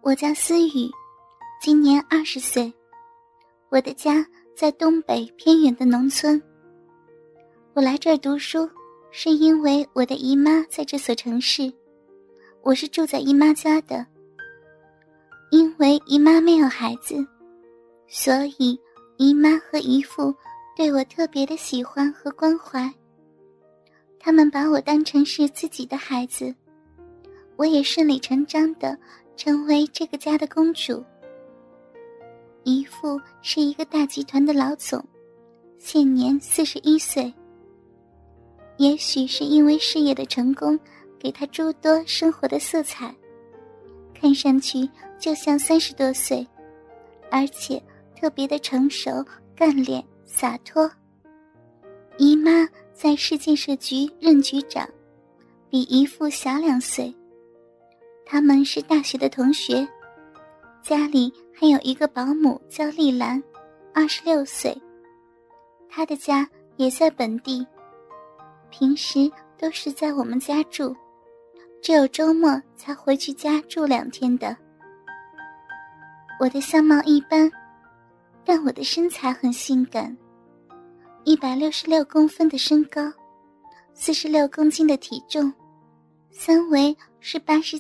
我叫思雨，今年20岁。我的家在东北偏远的农村。我来这儿读书，是因为我的姨妈在这所城市，我是住在姨妈家的。因为姨妈没有孩子，所以姨妈和姨父对我特别的喜欢和关怀。他们把我当成是自己的孩子，我也顺理成章地成为这个家的公主。姨父是一个大集团的老总，现年41岁。也许是因为事业的成功，给他诸多生活的色彩，看上去就像30多岁，而且特别的成熟、干练、洒脱。姨妈在市建设局任局长，比姨父小2岁。他们是大学的同学，家里还有一个保姆叫丽兰，26岁。她的家也在本地，平时都是在我们家住，只有周末才回去家住2天的。我的相貌一般，但我的身材很性感，166公分的身高，46公斤的体重，3围是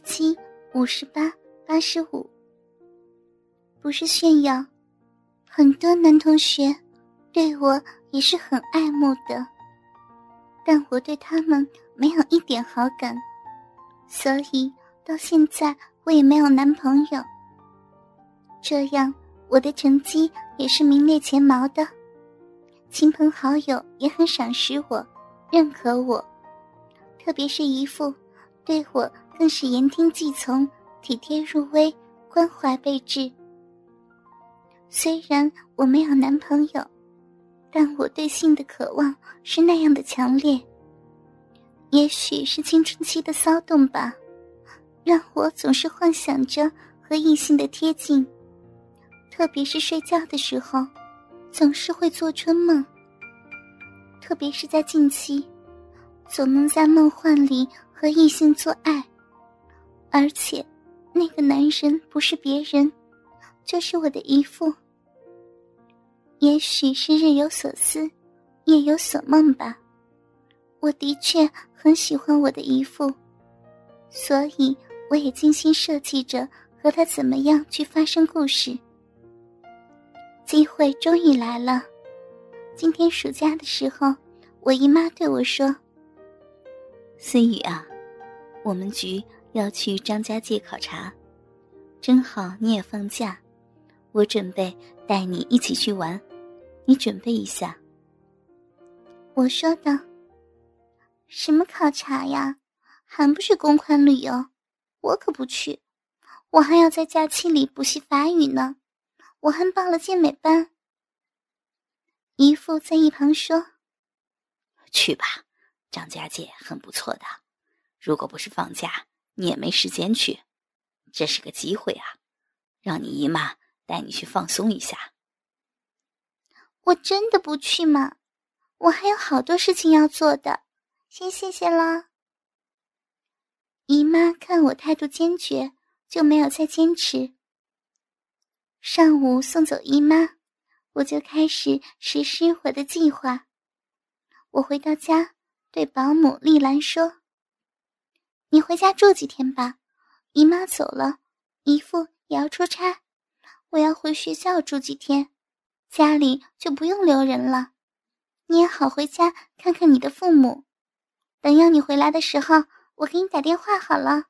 87、58、85。不是炫耀，很多男同学对我也是很爱慕的，但我对他们没有一点好感，所以到现在我也没有男朋友。这样我的成绩也是名列前茅的，亲朋好友也很赏识我，认可我，特别是姨父对我更是言听计从，体贴入微，关怀备至。虽然我没有男朋友，但我对性的渴望是那样的强烈。也许是青春期的骚动吧，让我总是幻想着和异性的贴近，特别是睡觉的时候，总是会做春梦。特别是在近期，总能在梦幻里和异性做爱，而且那个男人不是别人，就是我的姨父。也许是日有所思，夜有所梦吧，我的确很喜欢我的姨父，所以我也精心设计着和他怎么样去发生故事。机会终于来了，今天暑假的时候，我姨妈对我说： 思雨啊，我们局要去张家界考察，正好你也放假，我准备带你一起去玩，你准备一下。 我说道：什么考察呀，还不是公款旅游，我可不去，我还要在假期里补习法语呢，我还报了健美班。姨父在一旁说： 去吧，张家界很不错的，如果不是放假，你也没时间去，这是个机会啊，让你姨妈带你去放松一下。 我真的不去嘛，我还有好多事情要做的，先谢谢了。姨妈看我态度坚决，就没有再坚持。上午送走姨妈，我就开始实施我的计划。我回到家，对保姆丽兰说：你回家住几天吧，姨妈走了，姨父也要出差，我要回学校住几天，家里就不用留人了，你也好回家看看你的父母，等要你回来的时候，我给你打电话好了。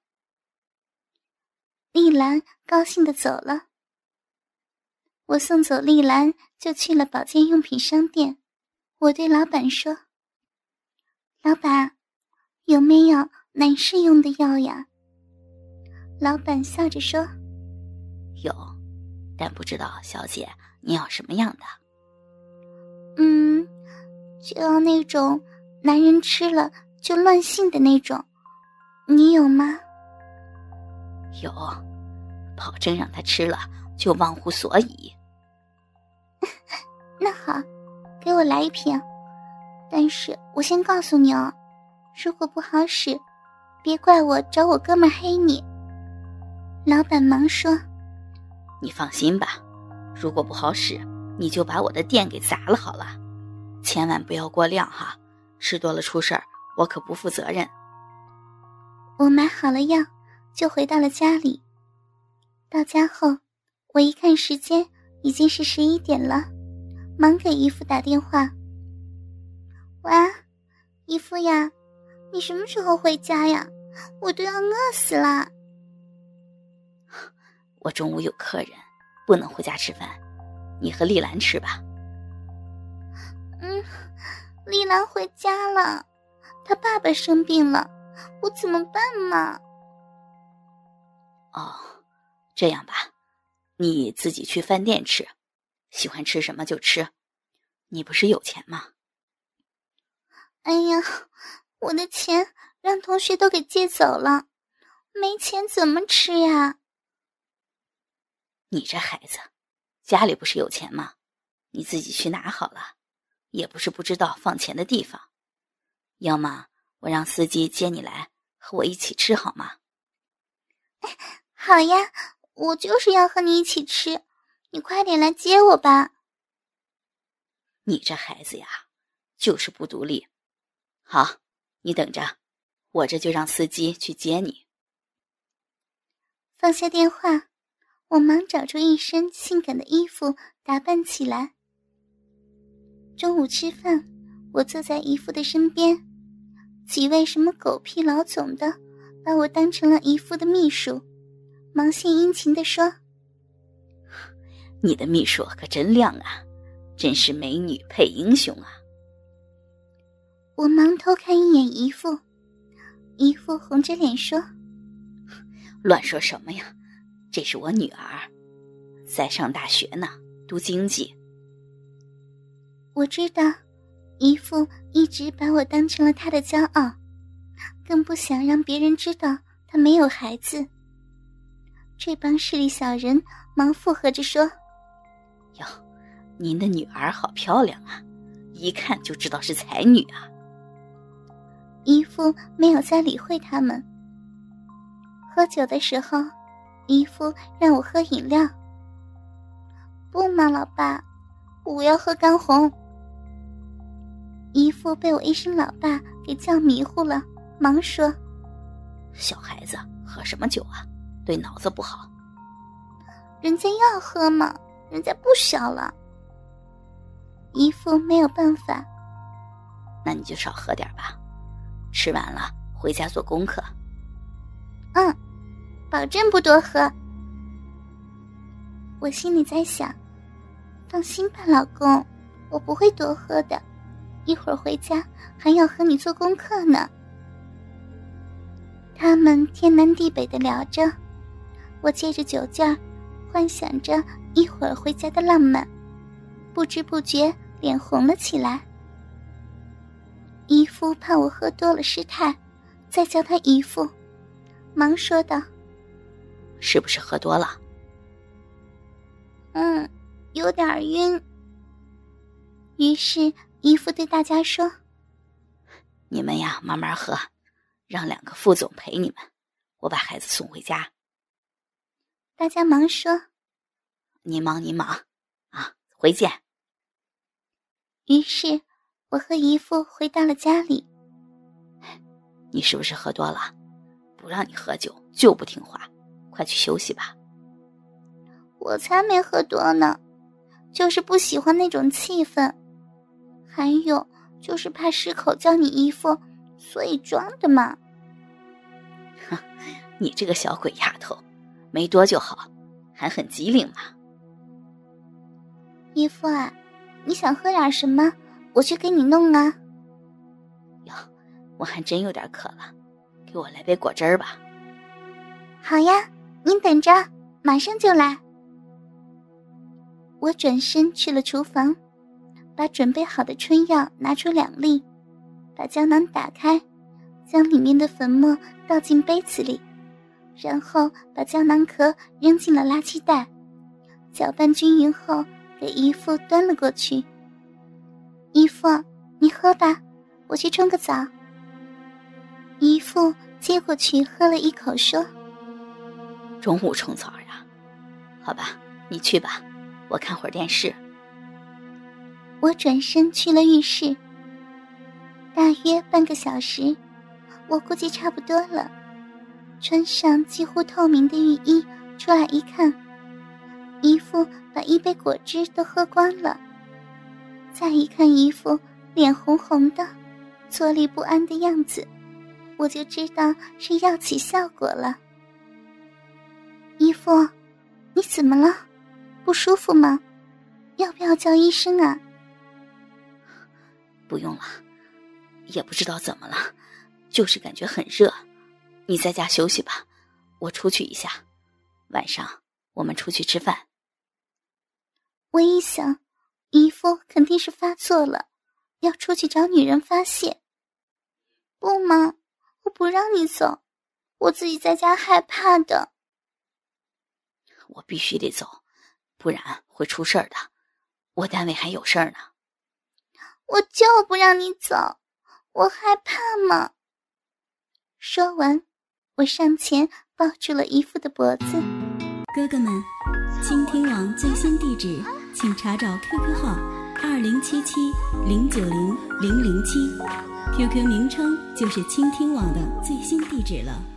丽兰高兴地走了。我送走丽兰，就去了保健用品商店。我对老板说：老板，有没有男士用的药呀？老板笑着说： 有，但不知道小姐你要什么样的？ 就要那种男人吃了就乱性的那种，你有吗？ 有，保证让他吃了就忘乎所以。 那好，给我来1瓶，但是我先告诉你哦，如果不好使，别怪我找我哥们儿黑你。 老板忙说： 你放心吧，如果不好使，你就把我的店给砸了好了，千万不要过量哈，吃多了出事儿，我可不负责任。 我买好了药，就回到了家里。到家后，我一看时间，已经是11点了，忙给姨父打电话：喂，姨父呀，你什么时候回家呀？我都要饿死了。 我中午有客人，不能回家吃饭，你和丽兰吃吧。 丽兰回家了，她爸爸生病了，我怎么办嘛？ 哦，这样吧，你自己去饭店吃，喜欢吃什么就吃，你不是有钱吗？ 哎呀，我的钱让同学都给借走了，没钱怎么吃呀？ 你这孩子，家里不是有钱吗？你自己去拿好了，也不是不知道放钱的地方。要么我让司机接你来，和我一起吃好吗？ 好呀，我就是要和你一起吃，你快点来接我吧。 你这孩子呀，就是不独立。好，你等着，我这就让司机去接你。 放下电话，我忙找出一身性感的衣服打扮起来。中午吃饭，我坐在姨父的身边，几位什么狗屁老总的把我当成了姨父的秘书，忙献殷勤地说： 你的秘书可真亮啊，真是美女配英雄啊。 我忙偷看一眼姨父，姨父红着脸说： 乱说什么呀，这是我女儿，在上大学呢，读经济。 我知道姨父一直把我当成了他的骄傲，更不想让别人知道他没有孩子。这帮势利小人忙附和着说： 哟，您的女儿好漂亮啊，一看就知道是才女啊。 姨父没有再理会他们。喝酒的时候，姨父让我喝饮料。不嘛，老爸，我要喝干红。姨父被我一声老爸给叫迷糊了，忙说： 小孩子喝什么酒啊，对脑子不好。 人家要喝嘛，人家不小了。姨父没有办法。 那你就少喝点吧，吃完了回家做功课。 保证不多喝。我心里在想，放心吧老公，我不会多喝的，一会儿回家还要和你做功课呢。他们天南地北地聊着，我借着酒劲儿幻想着一会儿回家的浪漫，不知不觉脸红了起来。姨父怕我喝多了失态，再叫他姨父，忙说道： 是不是喝多了？ 有点晕。于是姨父对大家说： 你们呀慢慢喝，让2个副总陪你们，我把孩子送回家。 大家忙说： 你忙啊，回见。 于是我和姨父回到了家里。 你是不是喝多了？不让你喝酒就不听话，快去休息吧。 我才没喝多呢，就是不喜欢那种气氛，还有就是怕失口叫你姨父，所以装的嘛。 你这个小鬼丫头，没多就好，还很机灵嘛。 姨父啊，你想喝点什么，我去给你弄啊。 哟，我还真有点渴了，给我来杯果汁儿吧。 好呀，您等着，马上就来。我转身去了厨房，把准备好的春药拿出2粒，把胶囊打开，将里面的粉末倒进杯子里，然后把胶囊壳扔进了垃圾袋，搅拌均匀后给姨父端了过去。姨父，你喝吧，我去冲个澡。姨父接过去喝了一口说： 中午冲澡呀？好吧，你去吧，我看会儿电视。 我转身去了浴室。大约半个小时，我估计差不多了。穿上几乎透明的浴衣出来一看，姨父把一杯果汁都喝光了。再一看姨父脸红红的，坐立不安的样子，我就知道是药起效果了。姨父，你怎么了？不舒服吗？要不要叫医生啊？ 不用了，也不知道怎么了，就是感觉很热。你在家休息吧，我出去一下，晚上我们出去吃饭。 我一想，姨父肯定是发作了，要出去找女人发泄。不嘛，我不让你走，我自己在家害怕的。 我必须得走，不然会出事儿的，我单位还有事儿呢。 我就不让你走，我害怕嘛。说完，我上前抱住了姨父的脖子。 哥哥们，倾听网最新地址请查找 QQ 号2077090007，QQ 名称就是倾听网的最新地址了。